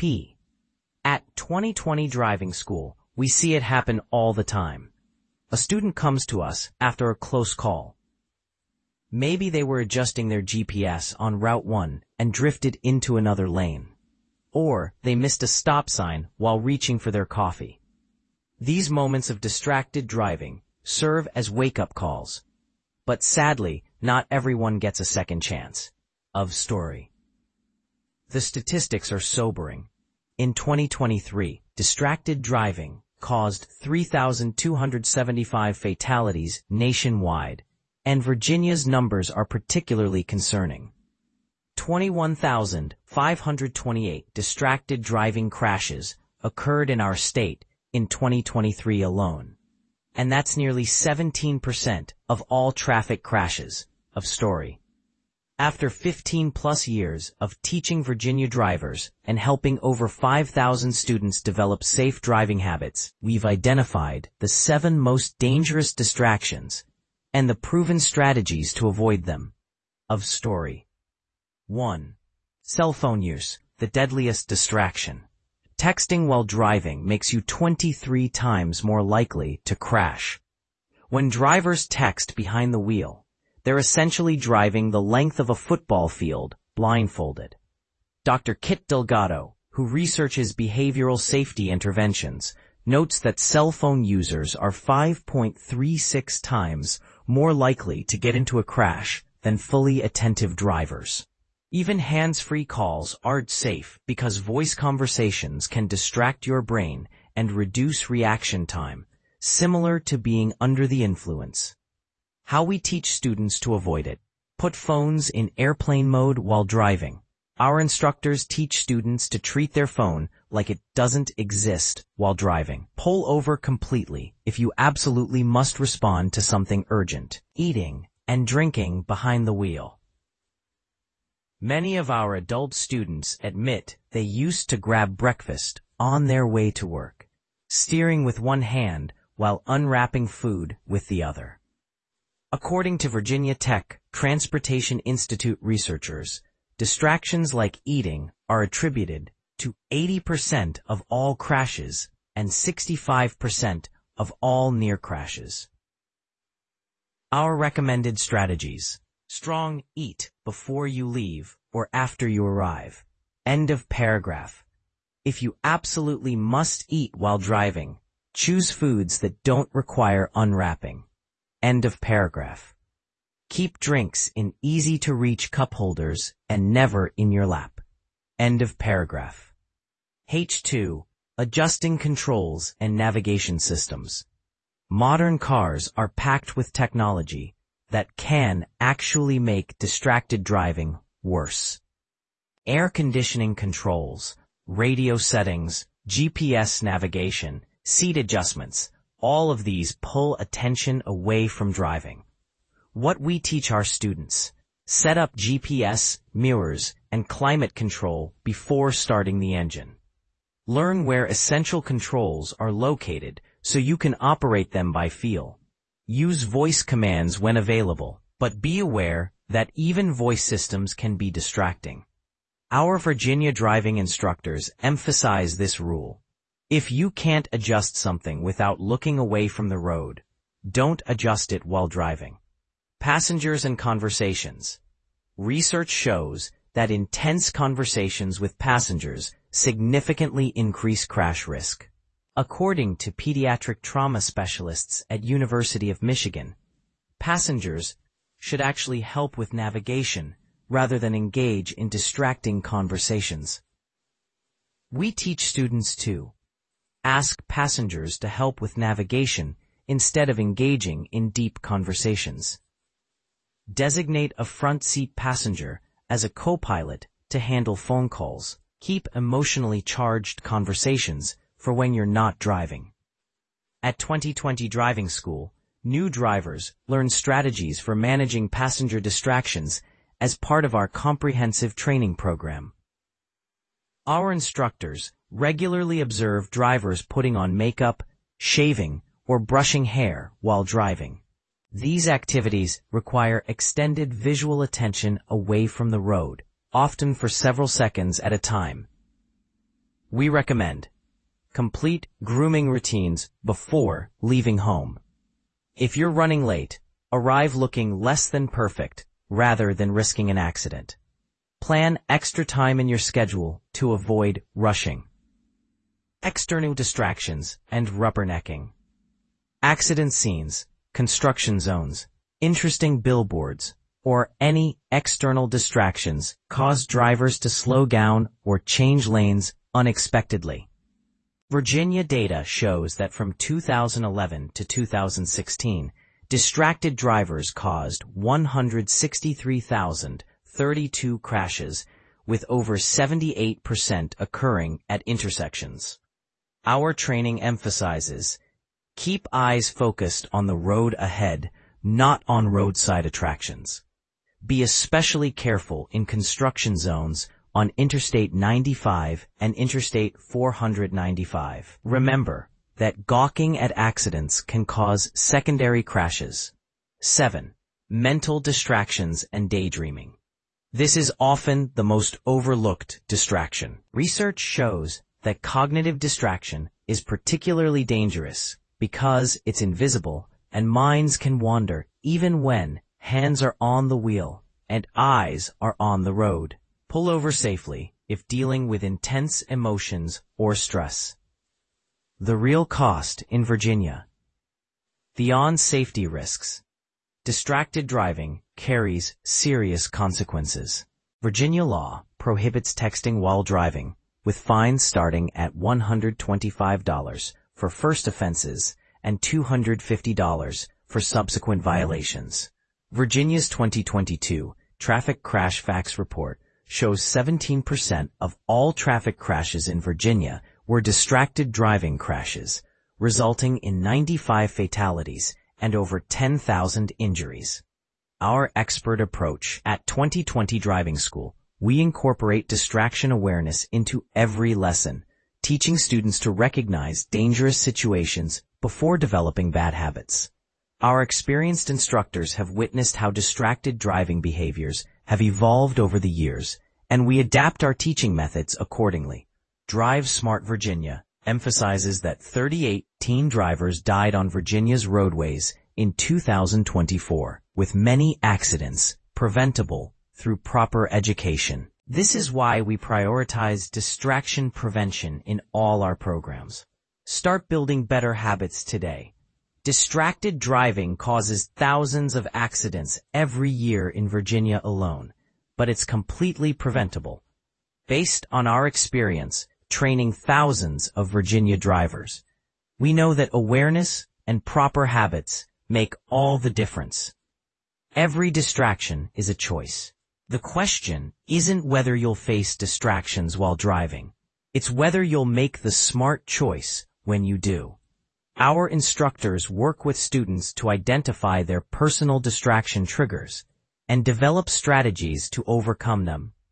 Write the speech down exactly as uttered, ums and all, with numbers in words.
P. At twenty twenty Driving School, we see it happen all the time. A student comes to us after a close call. Maybe they were adjusting their G P S on Route one and drifted into another lane. Or they missed a stop sign while reaching for their coffee. These moments of distracted driving serve as wake-up calls. But sadly, not everyone gets a second chance. Of story. The statistics are sobering. In twenty twenty-three, distracted driving caused three thousand two hundred seventy-five fatalities nationwide, and Virginia's numbers are particularly concerning. twenty-one thousand five hundred twenty-eight distracted driving crashes occurred in our state in twenty twenty-three alone. And that's nearly seventeen percent of all traffic crashes. Of story. After fifteen plus years of teaching Virginia drivers and helping over five thousand students develop safe driving habits, we've identified the seven most dangerous distractions and the proven strategies to avoid them. Of story. one. Cell phone use, the deadliest distraction. Texting while driving makes you twenty-three times more likely to crash. When drivers text behind the wheel, they're essentially driving the length of a football field blindfolded. Doctor Kit Delgado, who researches behavioral safety interventions, notes that cell phone users are five point three six times more likely to get into a crash than fully attentive drivers. Even hands-free calls aren't safe because voice conversations can distract your brain and reduce reaction time, similar to being under the influence. How we teach students to avoid it. Put phones in airplane mode while driving. Our instructors teach students to treat their phone like it doesn't exist while driving. Pull over completely if you absolutely must respond to something urgent. Eating and drinking behind the wheel. Many of our adult students admit they used to grab breakfast on their way to work, steering with one hand while unwrapping food with the other. According to Virginia Tech Transportation Institute researchers, distractions like eating are attributed to eighty percent of all crashes and sixty-five percent of all near crashes. Our recommended strategies. Strong, eat before you leave or after you arrive. End of paragraph. If you absolutely must eat while driving, choose foods that don't require unwrapping. End of paragraph. Keep drinks in easy-to-reach cup holders and never in your lap. End of paragraph. H two. Adjusting controls and navigation systems. Modern cars are packed with technology that can actually make distracted driving worse. Air conditioning controls, radio settings, G P S navigation, seat adjustments, all of these pull attention away from driving. What we teach our students: set up G P S, mirrors, and climate control before starting the engine. Learn where essential controls are located so you can operate them by feel. Use voice commands when available, but be aware that even voice systems can be distracting. Our Virginia driving instructors emphasize this rule. If you can't adjust something without looking away from the road, don't adjust it while driving. Passengers and conversations. Research shows that intense conversations with passengers significantly increase crash risk. According to pediatric trauma specialists at University of Michigan, passengers should actually help with navigation rather than engage in distracting conversations. We teach students to ask passengers to help with navigation instead of engaging in deep conversations. Designate a front seat passenger as a co-pilot to handle phone calls. Keep emotionally charged conversations for when you're not driving. At twenty twenty Driving School, new drivers learn strategies for managing passenger distractions as part of our comprehensive training program. Our instructors regularly observe drivers putting on makeup, shaving, or brushing hair while driving. These activities require extended visual attention away from the road, often for several seconds at a time. We recommend complete grooming routines before leaving home. If you're running late, arrive looking less than perfect rather than risking an accident. Plan extra time in your schedule to avoid rushing. External distractions and rubbernecking. Accident scenes, construction zones, interesting billboards, or any external distractions cause drivers to slow down or change lanes unexpectedly. Virginia data shows that from two thousand eleven to two thousand sixteen, distracted drivers caused one hundred sixty-three thousand thirty-two crashes, with over seventy-eight percent occurring at intersections. Our training emphasizes, keep eyes focused on the road ahead, not on roadside attractions. Be especially careful in construction zones on Interstate ninety-five and Interstate four ninety-five. Remember that gawking at accidents can cause secondary crashes. seven. Mental distractions and daydreaming. This is often the most overlooked distraction. Research shows that cognitive distraction is particularly dangerous because it's invisible and minds can wander even when hands are on the wheel and eyes are on the road. Pull over safely if dealing with intense emotions or stress. The real cost in Virginia. Beyond safety risks, distracted driving carries serious consequences. Virginia law prohibits texting while driving, with fines starting at one hundred twenty-five dollars for first offenses and two hundred fifty dollars for subsequent violations. Virginia's twenty twenty-two Traffic Crash Facts Report shows seventeen percent of all traffic crashes in Virginia were distracted driving crashes, resulting in ninety-five fatalities and over ten thousand injuries. Our expert approach at twenty twenty Driving School, we incorporate distraction awareness into every lesson, teaching students to recognize dangerous situations before developing bad habits. Our experienced instructors have witnessed how distracted driving behaviors have evolved over the years, and we adapt our teaching methods accordingly. Drive Smart Virginia emphasizes that thirty-eight teen drivers died on Virginia's roadways in two thousand twenty-four, with many accidents preventable through proper education. This is why we prioritize distraction prevention in all our programs. Start building better habits today. Distracted driving causes thousands of accidents every year in Virginia alone, but it's completely preventable. Based on our experience training thousands of Virginia drivers, we know that awareness and proper habits make all the difference. Every distraction is a choice. The question isn't whether you'll face distractions while driving. It's whether you'll make the smart choice when you do. Our instructors work with students to identify their personal distraction triggers and develop strategies to overcome them.